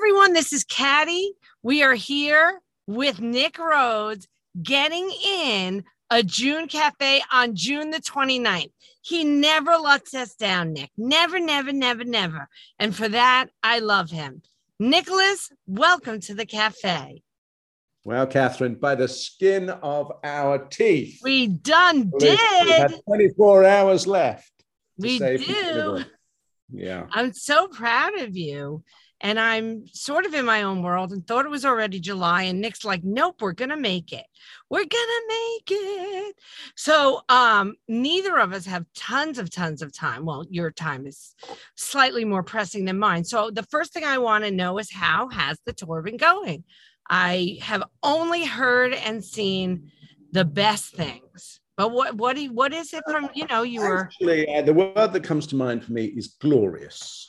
everyone, this is Caddy. We are here with Nick Rhodes getting in a June Cafe on June the 29th. He never lets us down, Nick. Never, never, never, never. And for that, I love him. Nicholas, welcome to the cafe. Well, Catherine, by the skin of our teeth. We did. We had 24 hours left. We do. Yeah. I'm so proud of you. And I'm sort of in my own world and thought it was already July. And Nick's like, nope, we're going to make it. We're going to make it. So neither of us have tons of time. Well, your time is slightly more pressing than mine. So the first thing I want to know is, how has the tour been going? I have only heard and seen the best things. But what is it from, you were... Actually, the word that comes to mind for me is glorious.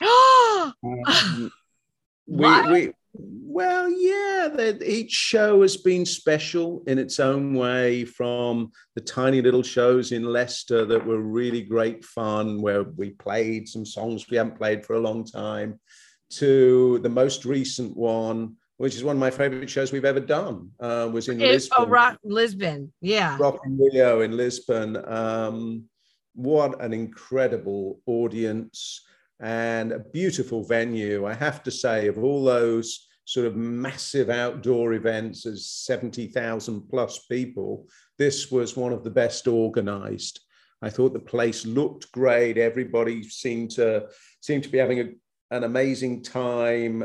Well, yeah, each show has been special in its own way, from the tiny little shows in Leicester that were really great fun, where we played some songs we haven't played for a long time, to the most recent one, which is one of my favorite shows we've ever done, was in Lisbon. Lisbon, yeah. Rock in Rio in Lisbon. What an incredible audience and a beautiful venue. I have to say, of all those sort of massive outdoor events, as 70,000 plus people, this was one of the best organized. I thought the place looked great. Everybody seemed to be having an amazing time.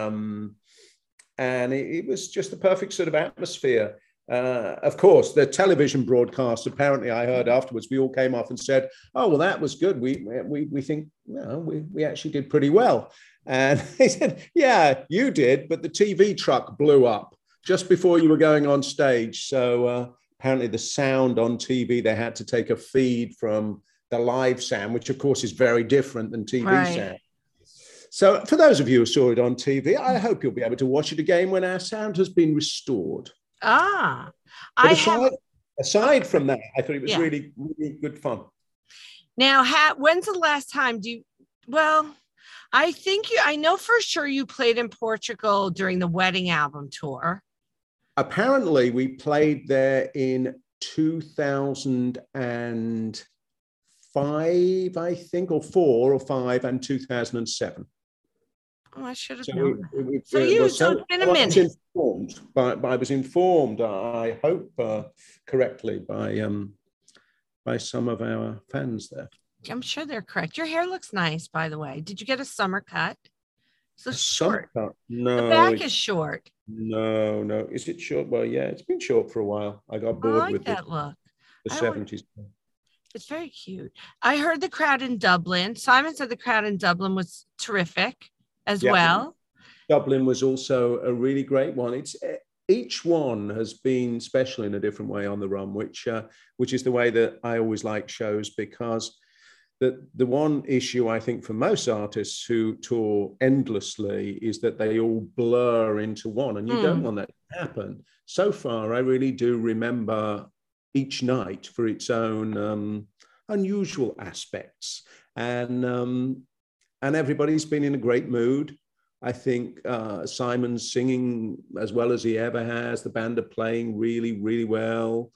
And it was just the perfect sort of atmosphere. Of course, the television broadcast, apparently I heard afterwards, we all came off and said, oh, well, that was good. We think, we actually did pretty well. And they said, yeah, you did, but the TV truck blew up just before you were going on stage. So apparently the sound on TV, they had to take a feed from the live sound, which of course is very different than TV sound. So for those of you who saw it on TV, I hope you'll be able to watch it again when our sound has been restored. Aside from that, I thought it was really, really good fun. Now, when's the last time I know for sure you played in Portugal during the Wedding album tour. Apparently we played there in 2005, I think, or 4 or 5, and 2007. Oh, I should have known. So it's been a minute. I was informed, I hope correctly, by some of our fans there. I'm sure they're correct. Your hair looks nice, by the way. Did you get a summer cut? So short. Cut? No. The back is short. No. Is it short? Well, yeah, it's been short for a while. I got bored with that look. The 70s. It's very cute. I heard the crowd in Dublin. Simon said the crowd in Dublin was terrific as well. Dublin was also a really great one. Each one has been special in a different way on the run, which is the way that I always like shows, because the one issue I think for most artists who tour endlessly is that they all blur into one, and you don't want that to happen. So far, I really do remember each night for its own unusual aspects, and everybody's been in a great mood. I think Simon's singing as well as he ever has. The band are playing really, really well.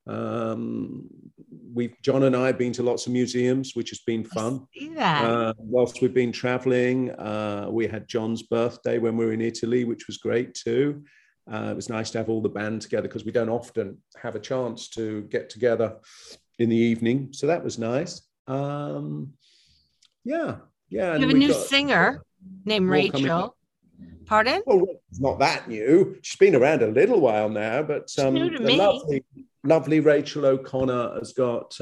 John and I have been to lots of museums, which has been fun. I see that. Whilst we've been traveling, we had John's birthday when we were in Italy, which was great too. It was nice to have all the band together, because we don't often have a chance to get together in the evening. So that was nice. Yeah. You have a new singer named Rachel. Pardon? Well, it's not that new. She's been around a little while now, but the lovely Rachel O'Connor has got,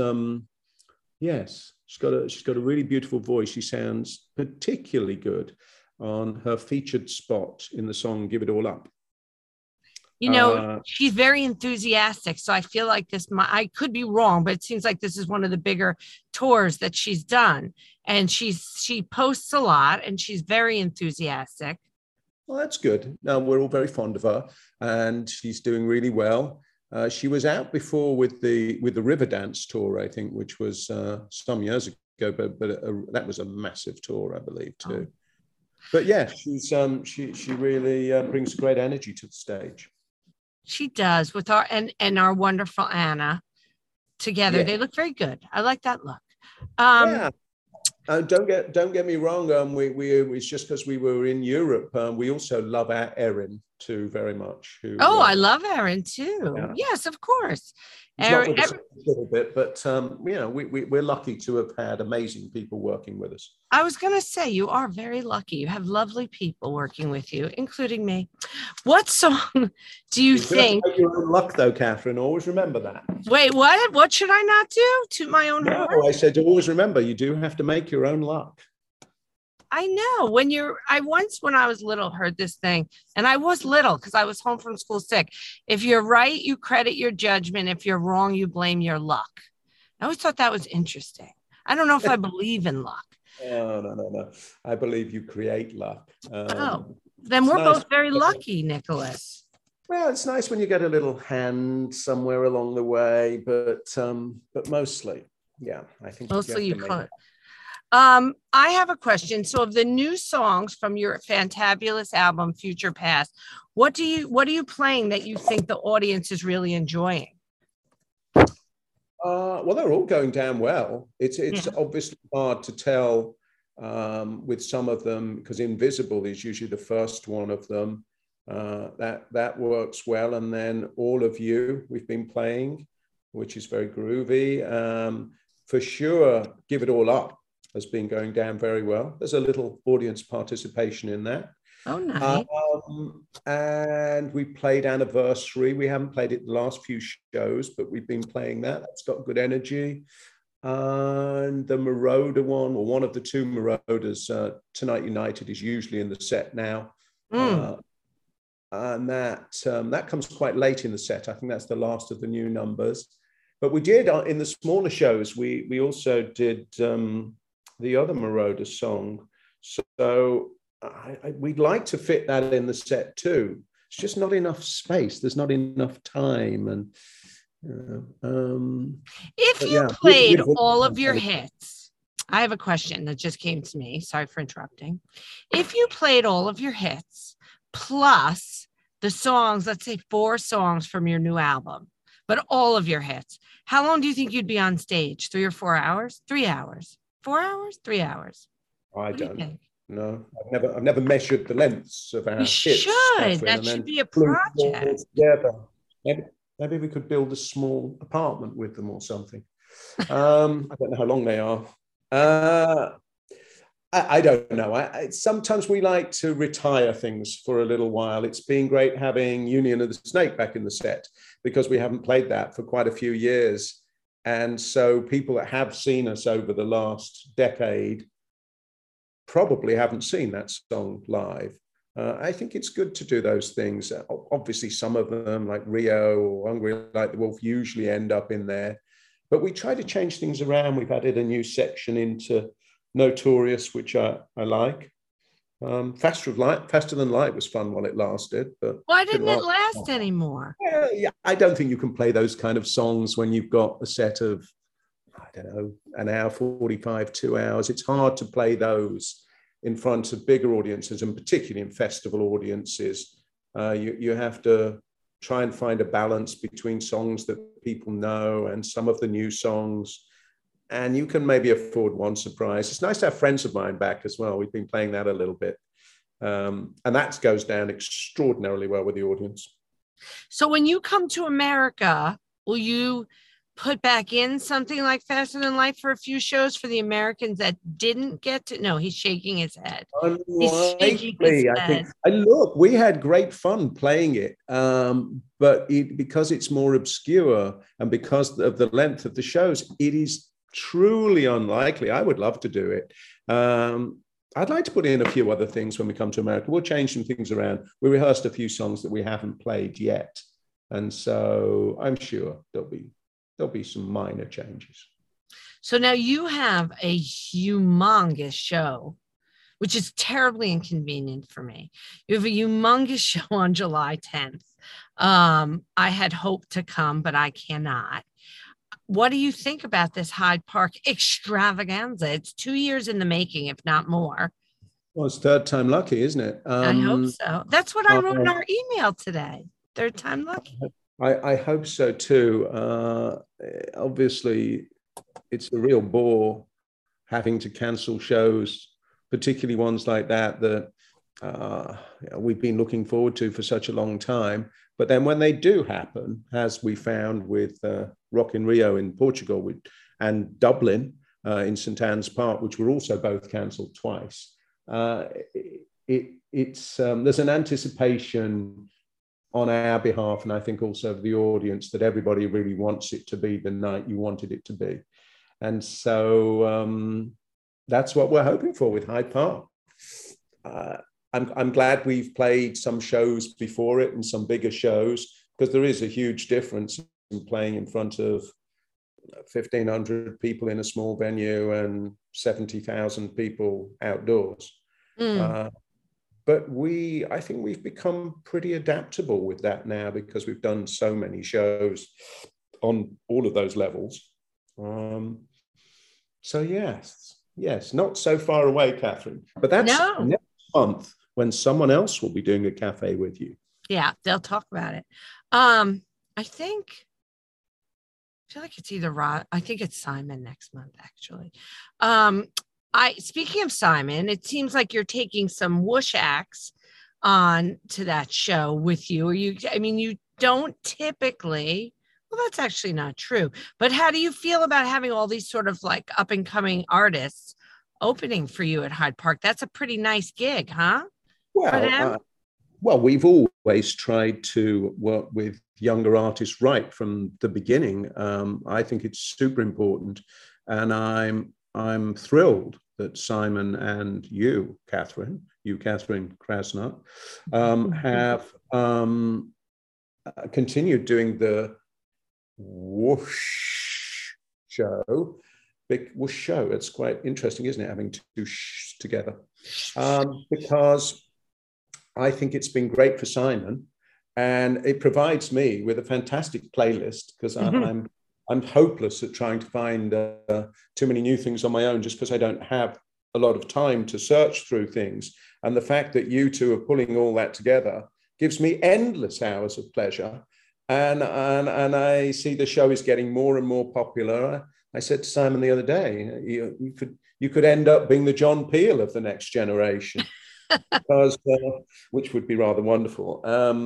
she's got a really beautiful voice. She sounds particularly good on her featured spot in the song "Give It All Up." She's very enthusiastic. So I feel like I could be wrong, but it seems like this is one of the bigger tours that she's done. And she posts a lot, and she's very enthusiastic. Well, that's good. We're all very fond of her, and she's doing really well. She was out before with the Riverdance tour, I think, which was some years ago, but that was a massive tour, I believe, too. But yeah, she really brings great energy to the stage. She does with our and our wonderful Anna together. Yeah, They look very good. I like that look. Um, yeah. Don't get me wrong. We it's just because we were in Europe. We also love our Erin too very much. oh, I love Erin too. Yeah, Yes, of course. he's not Erin, with us a little bit, but we're lucky to have had amazing people working with us. I was going to say, you are very lucky. You have lovely people working with you, including me. What song do you You do have to think? make your own luck, though, Catherine. Always remember that. Wait, what? What should I not do? Toot my own No, horn? I said always remember you do have to make your own luck. I know I once, when I was little, heard this thing, and I was little because I was home from school sick. If you're right, you credit your judgment. If you're wrong, you blame your luck. I always thought that was interesting. I don't know if I believe in luck. Oh, no. I believe you create luck. Oh, then we're nice. both very lucky, Nicholas. Well, it's nice when you get a little hand somewhere along the way, but mostly, yeah, I think Mostly you make could. I have a question. So, of the new songs from your fantabulous album, Future Past, what are you playing that you think the audience is really enjoying? Well, they're all going down well. It's Yeah. obviously hard to tell with some of them because Invisible is usually the first one of them. That works well, and then All of You we've been playing, which is very groovy. For sure, Give It All Up has been going down very well. There's a little audience participation in that. Oh, nice. And we played Anniversary. We haven't played it the last few shows, but we've been playing that. That's got good energy. And the Marauder one, or one of the two Marauders, Tonight United, is usually in the set now. And that comes quite late in the set. I think that's the last of the new numbers. But we did, in the smaller shows, we also did the other Marauder song. So we'd like to fit that in the set too. It's just not enough space. There's not enough time. And if you played all of your hits, I have a question that just came to me. Sorry for interrupting. If you played all of your hits plus the songs, let's say 4 songs from your new album, but all of your hits, how long do you think you'd be on stage? 3 or 4 hours? 3 hours? 4 hours? 3 hours? I don't. No, I've never measured the lengths of our hits. Should. That should be a project. Together. Maybe we could build a small apartment with them or something. I don't know how long they are. I don't know. Sometimes we like to retire things for a little while. It's been great having Union of the Snake back in the set because we haven't played that for quite a few years. And so people that have seen us over the last decade probably haven't seen that song live. I think it's good to do those things. Obviously, some of them, like Rio or Hungry Like the Wolf, usually end up in there. But we try to change things around. We've added a new section into Notorious, which I like. Faster Than Light was fun while it lasted. But why didn't it last anymore? Yeah, I don't think you can play those kind of songs when you've got a set of, I don't know, an hour 45, 2 hours. It's hard to play those in front of bigger audiences, and particularly in festival audiences. You have to try and find a balance between songs that people know and some of the new songs. And you can maybe afford one surprise. It's nice to have Friends of Mine back as well. We've been playing that a little bit. And that goes down extraordinarily well with the audience. So when you come to America, will you put back in something like Faster Than Light for a few shows for the Americans that didn't get to? No, he's shaking his head. Unlikely, I think. Look, we had great fun playing it, but because it's more obscure and because of the length of the shows, it is truly unlikely. I would love to do it. I'd like to put in a few other things when we come to America. We'll change some things around. We rehearsed a few songs that we haven't played yet, and so I'm sure there'll be some minor changes. So now you have a humongous show, which is terribly inconvenient for me. You have a humongous show on July 10th. I had hoped to come, but I cannot. What do you think about this Hyde Park extravaganza? It's 2 years in the making, if not more. Well, it's third time lucky, isn't it? I hope so. That's what I wrote in Uh, our email today. Third time lucky. I hope so too. Obviously, it's a real bore having to cancel shows, particularly ones like that we've been looking forward to for such a long time. But then when they do happen, as we found with Rock in Rio in Portugal and Dublin in St Anne's Park, which were also both cancelled twice, there's an anticipation on our behalf, and I think also of the audience, that everybody really wants it to be the night you wanted it to be. And so that's what we're hoping for with Hyde Park. I'm glad we've played some shows before it and some bigger shows, because there is a huge difference in playing in front of 1,500 people in a small venue and 70,000 people outdoors. But I think we've become pretty adaptable with that now, because we've done so many shows on all of those levels. So yes, not so far away, Catherine. But that's next month, when someone else will be doing a cafe with you. Yeah, they'll talk about it. I feel like it's either Rod. I think it's Simon next month, actually. Speaking of Simon, it seems like you're taking some whoosh acts on to that show with you. You don't typically, well, that's actually not true. But how do you feel about having all these sort of like up and coming artists opening for you at Hyde Park? That's a pretty nice gig, huh? Well, we've always tried to work with younger artists right from the beginning. I think it's super important, and I'm thrilled that Simon and you, Catherine Krasnut, have continued doing the whoosh show. Big whoosh show. It's quite interesting, isn't it, having two shh together? Because I think it's been great for Simon, and it provides me with a fantastic playlist, because I'm hopeless at trying to find too many new things on my own, just because I don't have a lot of time to search through things. And the fact that you two are pulling all that together gives me endless hours of pleasure. And I see the show is getting more and more popular. I said to Simon the other day, you could end up being the John Peel of the next generation, because which would be rather wonderful.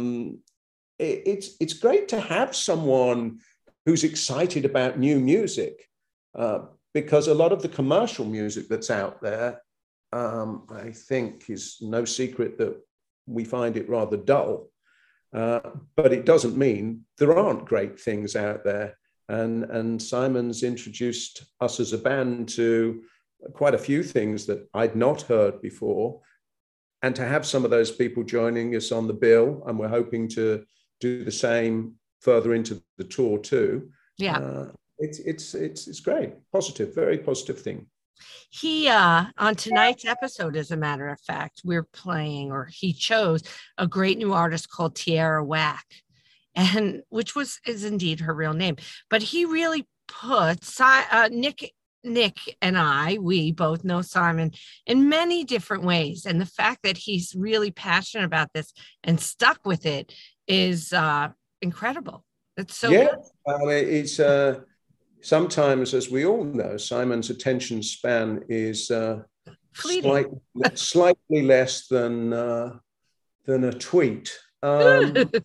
It's great to have someone who's excited about new music, because a lot of the commercial music that's out there, I think, is no secret that we find it rather dull. But it doesn't mean there aren't great things out there. And Simon's introduced us as a band to quite a few things that I'd not heard before. And to have some of those people joining us on the bill, and we're hoping to do the same further into the tour too. Yeah. It's great. Positive, very positive thing. He on tonight's episode, as a matter of fact, he chose a great new artist called Tierra Whack, and which is indeed her real name. But he really put Nick and we both know Simon in many different ways, and the fact that he's really passionate about this and stuck with it is incredible. It's so good. It's sometimes, as we all know, Simon's attention span is slightly less than a tweet. But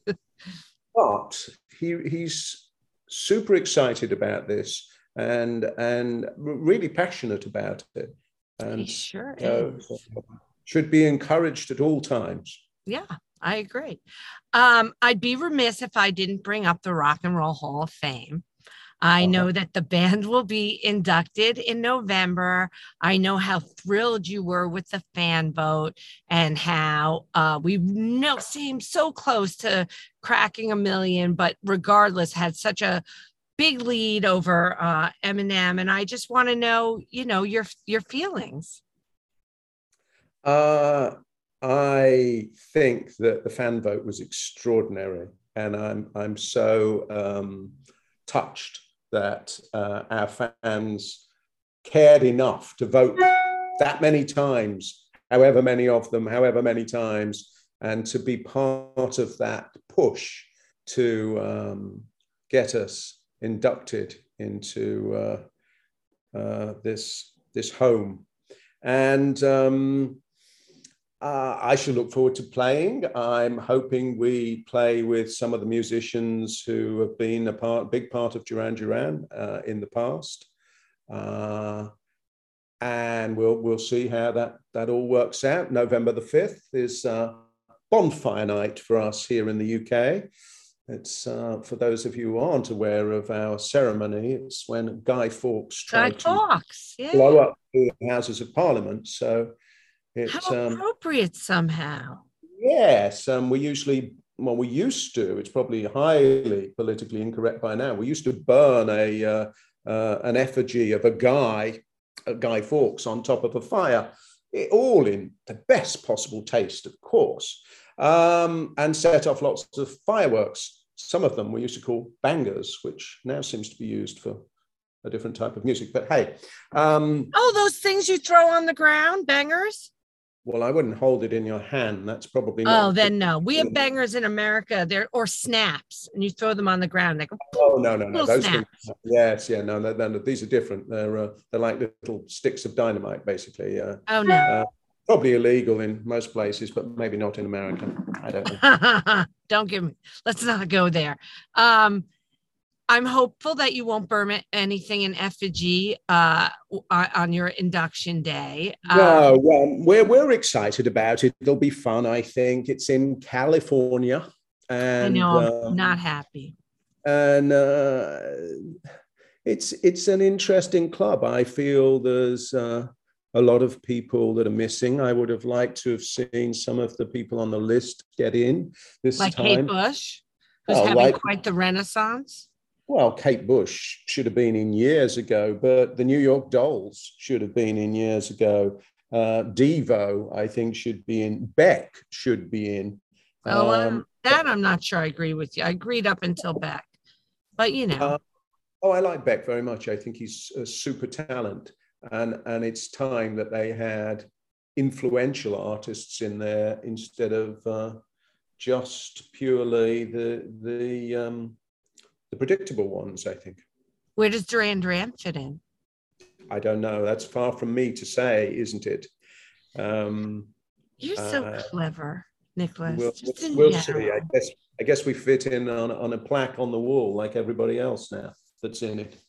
he's super excited about this and really passionate about it. And he sure is. Should be encouraged at all times. Yeah, I agree. I'd be remiss if I didn't bring up the Rock and Roll Hall of Fame. I know that the band will be inducted in November. I know how thrilled you were with the fan vote, and how we seemed so close to cracking 1 million, but regardless had such a big lead over Eminem. And I just want to know, your feelings. I think that the fan vote was extraordinary, and I'm so touched that our fans cared enough to vote that many times however many of them, however many times, and to be part of that push to get us inducted into this home. And I shall look forward to playing. I'm hoping we play with some of the musicians who have been a big part of Duran Duran in the past. And we'll see how that all works out. November the 5th is bonfire night for us here in the UK. It's for those of you who aren't aware of our ceremony, it's when Guy Fawkes tried to blow up the Houses of Parliament. So it's how appropriate somehow. Yes, we used to, it's probably highly politically incorrect by now. We used to burn an effigy of a Guy Fawkes on top of a fire, all in the best possible taste, of course, and set off lots of fireworks. Some of them we used to call bangers, which now seems to be used for a different type of music. But hey. Those things you throw on the ground, bangers? Well, I wouldn't hold it in your hand. That's probably not. Oh, then no. We have bangers in America. Or snaps, and you throw them on the ground. They go, no. Those things. Yes, yeah, no. These are different. They're like little sticks of dynamite, basically. Oh no. Probably illegal in most places, but maybe not in America. I don't know. Don't give me. Let's not go there. I'm hopeful that you won't burn anything in effigy on your induction day. No, well, we're excited about it. It'll be fun, I think. It's in California. And, I know, I'm not happy. And it's an interesting club. I feel there's a lot of people that are missing. I would have liked to have seen some of the people on the list get in this like time. Kate Bush, who's having quite the renaissance. Well, Kate Bush should have been in years ago, but the New York Dolls should have been in years ago. Devo, I think, should be in. Beck should be in. That I'm not sure I agree with you. I agreed up until Beck, but you know. I like Beck very much. I think he's a super talent. And it's time that they had influential artists in there instead of just purely the predictable ones, I think. Where does Duran Duran fit in? I don't know. That's far from me to say, isn't it? You're so clever, Nicholas. We'll see. I guess we fit in on a plaque on the wall like everybody else now that's in it.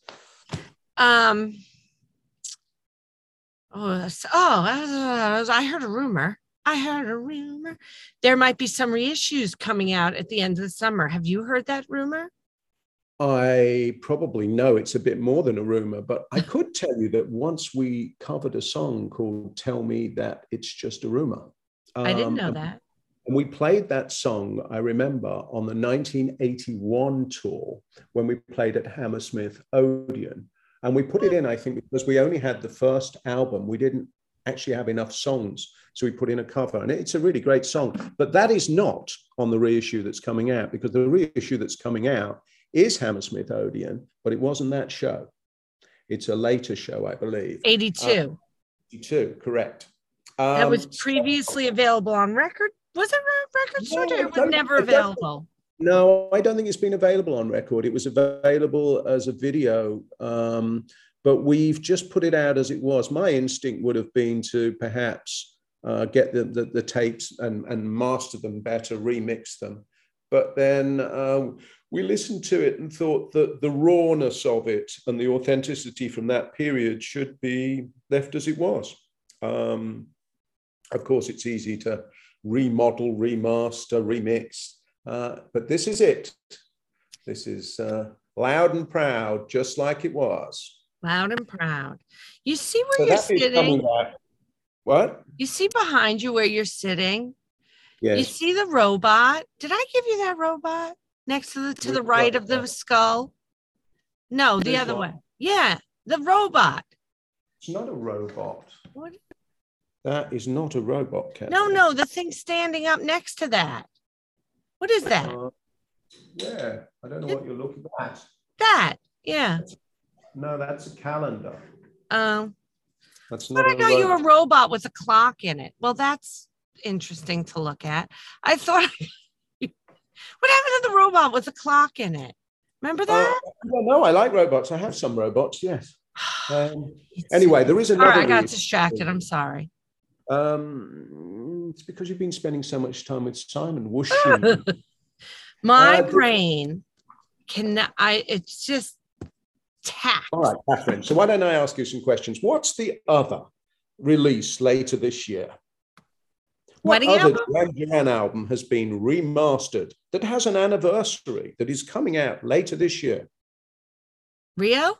I heard a rumor. There might be some reissues coming out at the end of the summer. Have you heard that rumor? I probably know it's a bit more than a rumor, but I could tell you that once we covered a song called Tell Me That It's Just a Rumor. I didn't know that. And we played that song, I remember, on the 1981 tour when we played at Hammersmith Odeon. And we put it in, I think, because we only had the first album. We didn't actually have enough songs. So we put in a cover. And it's a really great song. But that is not on the reissue that's coming out, because the reissue that's coming out is Hammersmith Odeon, but it wasn't that show. It's a later show, I believe. 82. 82, correct. That was previously available on record. Was it record store? It was never available. No, I don't think it's been available on record. It was available as a video, but we've just put it out as it was. My instinct would have been to perhaps get the tapes and master them better, remix them. But then we listened to it and thought that the rawness of it and the authenticity from that period should be left as it was. Of course, it's easy to remodel, remaster, remix. But this is it. This is loud and proud, just like it was. Loud and proud. You see where you're sitting? What? You see behind you where you're sitting? Yes. You see the robot? Did I give you that robot next to the right of the skull? No, the other one. Yeah, the robot. It's not a robot. What? That is not a robot, Kat. No, the thing standing up next to that. What is that? Yeah, I don't know what you're looking at. That, yeah. No, that's a calendar. That's But not I a got you robot. a robot with a clock in it. Well, that's interesting to look at. I thought, what happened to the robot with a clock in it? Remember that? No, I like robots. I have some robots, yes. It's, Anyway, there is all right, another I got reason. distracted. I'm sorry. It's because you've been spending so much time with Simon whooshing. My brain it's just tax. All right, Catherine. So why don't I ask you some questions? What's the other release later this year? What Wedding other album? Duran Duran album has been remastered that has an anniversary that is coming out later this year? Rio?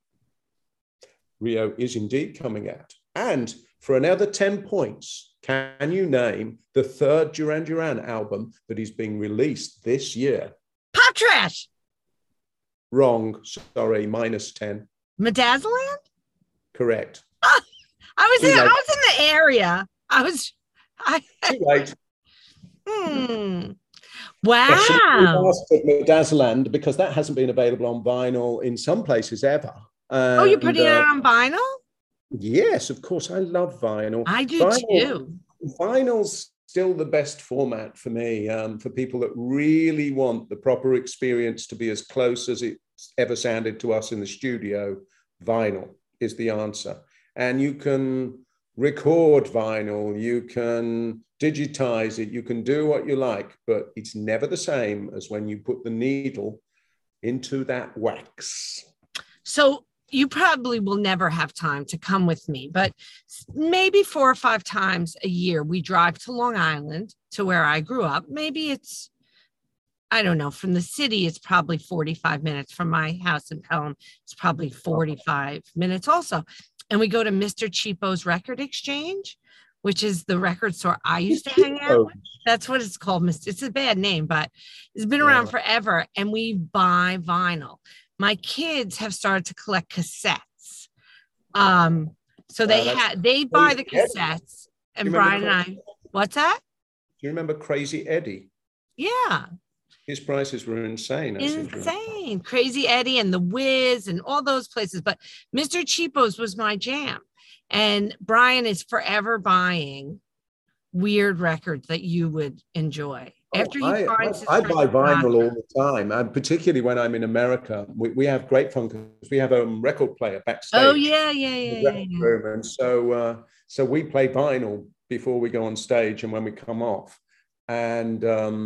Rio is indeed coming out. And for another 10 points, can you name the third Duran Duran album that is being released this year? Pop Trash. Wrong. Sorry, minus 10. Medazzaland? Correct. I was Too in late. the area. Too late. Wow. Yes, remastered Medazzaland because that hasn't been available on vinyl in some places ever. Oh, you're putting it on vinyl? Yes, of course. I love vinyl. I do too. Vinyl's still the best format for me, for people that really want the proper experience to be as close as it's ever sounded to us in the studio. Vinyl is the answer. And you can record vinyl, you can digitize it, you can do what you like, but it's never the same as when you put the needle into that wax. So you probably will never have time to come with me, but maybe 4 or 5 times a year, we drive to Long Island, to where I grew up. Maybe it's, I don't know, from the city, it's probably 45 minutes. From my house in Pelham, it's probably 45 minutes also. And we go to Mr. Cheapo's Record Exchange, which is the record store I used to hang out with. That's what it's called. It's a bad name, but it's been around forever. And we buy vinyl. My kids have started to collect cassettes. So they buy the cassettes, and Brian and I, what's that? Do you remember Crazy Eddie? Yeah. His prices were insane. Insane. Crazy Eddie and The Wiz and all those places. But Mr. Cheapo's was my jam. And Brian is forever buying weird records that you would enjoy. After he finds I buy vinyl all the time, and particularly when I'm in America. We have great fun because we have a record player backstage. Oh, yeah. And so we play vinyl before we go on stage and when we come off. And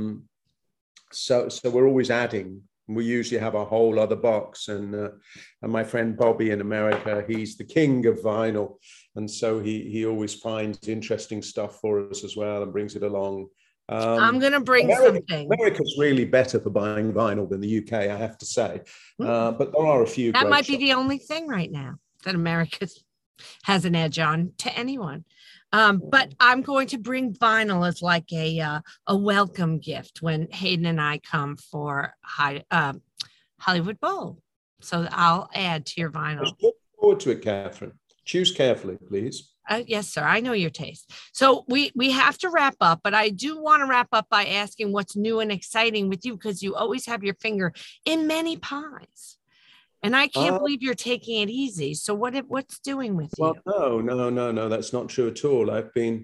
so we're always adding. We usually have a whole other box. And my friend Bobby in America, he's the king of vinyl. And so he always finds interesting stuff for us as well and brings it along. I'm going to bring something. America's really better for buying vinyl than the UK, I have to say. But there are a few. That might be the only thing right now that America has an edge on to anyone. But I'm going to bring vinyl as like a welcome gift when Hayden and I come for Hollywood Bowl. So I'll add to your vinyl. Look forward to it, Catherine. Choose carefully, please. Yes, sir. I know your taste. So we have to wrap up, but I do want to wrap up by asking what's new and exciting with you, because you always have your finger in many pies. And I can't believe you're taking it easy. So what's doing with you? Well, no, that's not true at all. I've been,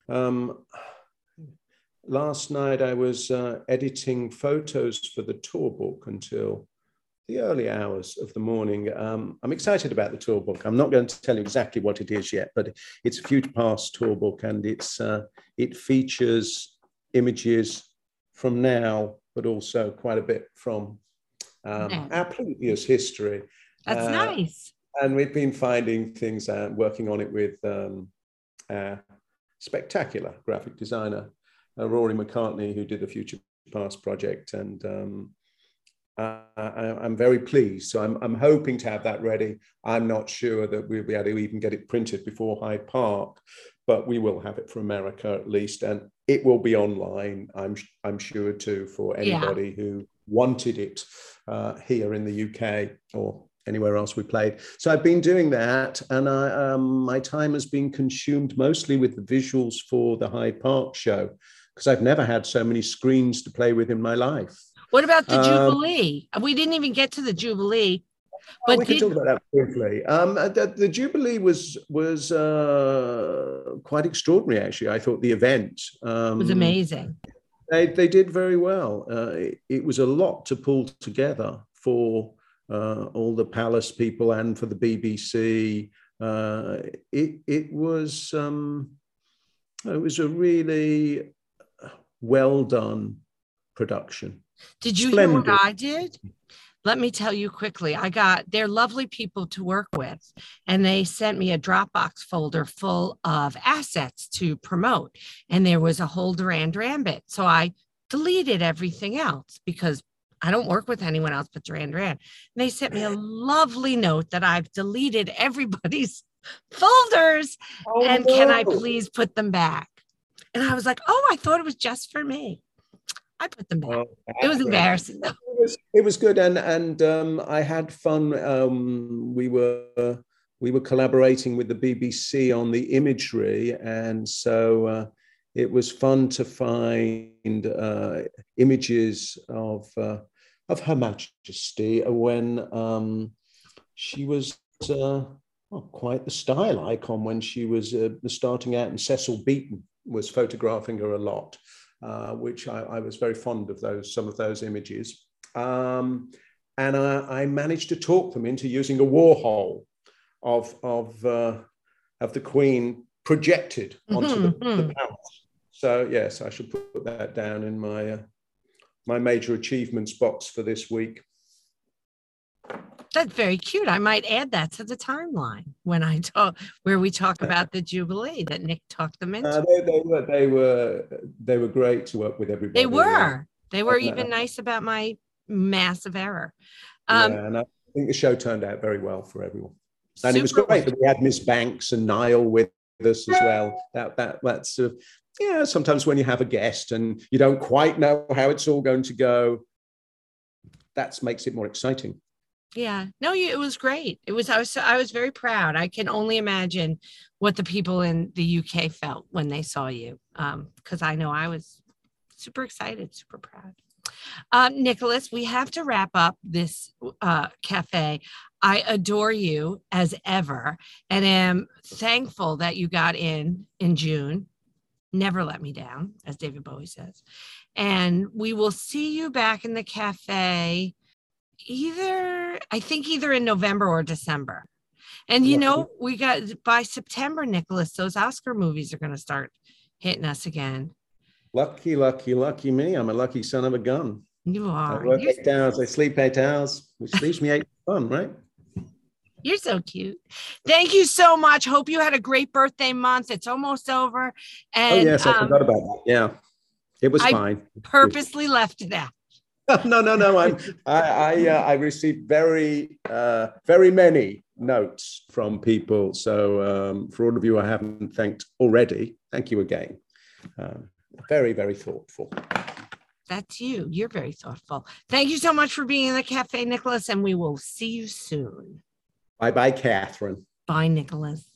last night I was editing photos for the tour book until the early hours of the morning. I'm excited about the tour book. I'm not going to tell you exactly what it is yet, but it's a Future Past tour book, and it features images from now, but also quite a bit from our previous history. That's nice. And we've been finding things out, working on it with our spectacular graphic designer, Rory McCartney, who did the Future Past project. And I'm very pleased. So I'm hoping to have that ready. I'm not sure that we'll be able to even get it printed before Hyde Park, but we will have it for America at least. And it will be online, I'm sure too, for anybody who wanted it here in the UK or anywhere else we played. So I've been doing that, and my time has been consumed mostly with the visuals for the Hyde Park show, because I've never had so many screens to play with in my life. What about the Jubilee? We didn't even get to the Jubilee. Oh, But we can did talk about that briefly. The Jubilee was quite extraordinary, actually. I thought the event. was amazing. They did very well. It was a lot to pull together for all the Palace people and for the BBC. It was a really well done production. Did you hear what Splendid. I did? Let me tell you quickly. They're lovely people to work with, and they sent me a Dropbox folder full of assets to promote. And there was a whole Duran Duran bit. So I deleted everything else because I don't work with anyone else but Duran Duran. And they sent me a lovely note that I've deleted everybody's folders. Oh, And can I no. please put them back? And I was like, oh, I thought it was just for me. I put them back. Oh, It was embarrassing though. It was good, and I had fun. We were collaborating with the BBC on the imagery, and so it was fun to find images of Her Majesty when she was quite the style icon when she was starting out, and Cecil Beaton was photographing her a lot. Which I was very fond of some of those images. And I managed to talk them into using a Warhol of the Queen projected onto the palace. So yes, I should put that down in my major achievements box for this week. That's very cute. I might add that to the timeline when where we talk about the Jubilee that Nick talked them into. They were great to work with everybody. They were even nice about my massive error. And I think the show turned out very well for everyone. And it was great well. that we had Miss Banks and Niall with us as well. That's sometimes when you have a guest and you don't quite know how it's all going to go, that makes it more exciting. Yeah, no, it was great. I was very proud. I can only imagine what the people in the UK felt when they saw you, because I know I was super excited, super proud. Nicholas, we have to wrap up this cafe. I adore you as ever, and am thankful that you got in June. Never let me down, as David Bowie says. And we will see you back in the cafe either in November or December. And we got by September, Nicholas, those Oscar movies are going to start hitting us again. Lucky me. I'm a lucky son of a gun. You are. I work 8 hours, I sleep 8 hours, which leaves me 8 fun, right? You're so cute. Thank you so much. Hope you had a great birthday month. It's almost over. And yes, I forgot about that. Yeah, it was fine. Purposely left it out. No. I received very many notes from people. So for all of you I haven't thanked already, thank you again. Very, very thoughtful. That's you. You're very thoughtful. Thank you so much for being in the cafe, Nicholas, and we will see you soon. Bye, Catherine. Bye, Nicholas.